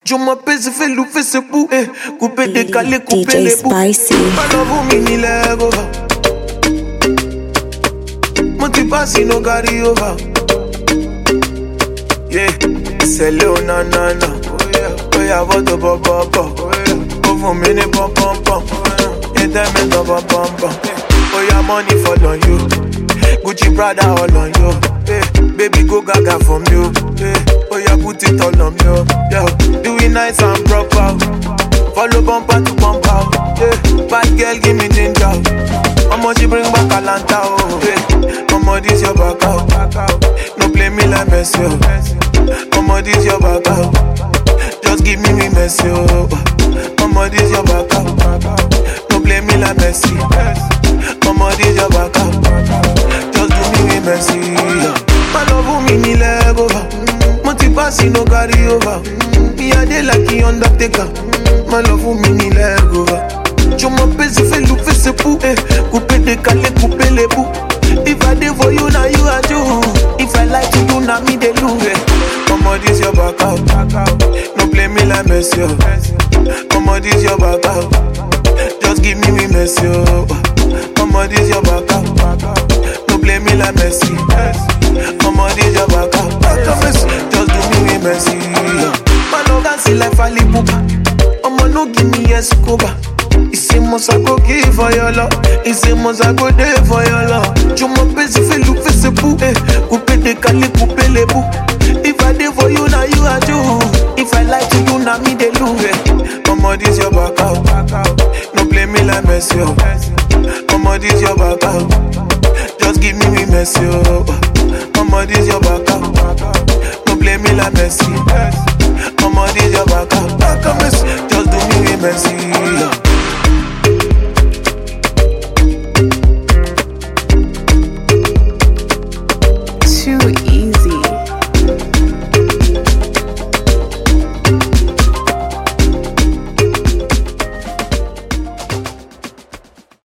Je m'appelle, je fais louper ce bout, couper, décaler, couper les bouts. Alors vous mini lève, mon tu passes, no carry over. Yeah, c'est Léo, nanana. Oh yeah, votre papa. Oh, vous mini pom pom pom. Et t'aimes dans pom pom pom. Oh yeah, money fall on you. Gucci Prada all on you. Baby go gaga from you. Oh yeah, put it all on you. Yeah, do it nice and proper. Follow bumper to bumper. Yeah, bad girl give me ginger. How much you bring back Atlanta? Oh, yeah. How much is your back out? No play me like Messi. How much is your back out? Just give me Messi. How much is your back out? No play me like Messi. How much is your back out? Just give me Messi. My love me ni leg over. Monty pass no carry over. Me a day like the Undertaker. My love me ni leg over. Je m'appelle, je fais louper ce pou. Couper, décaler, couper les bouts. If I did for you, now you are you. If I like to do, now me they lose. Come on, this your back out. No play me like Messi. Come on, this your back out. Just give me Messi. Come on, this your back out. No play me like Messi. Come on, this your back out. Just give me Messi. Man, no dancing like Fally Ipupa. I'ma no give me Escobar. Il say must I go give for your love. Il say must I go there for your love. Je m'appelle, je fais louper ce bout. Couper, décaler, couper les bouts. If I did for you, now you are you. If I like to you, now me they lose. Come on, this your back out. No play me like Messi. Come on, this your back out. Just give me Messi. Come on, this your back out. No play me like Messi. Come on, this your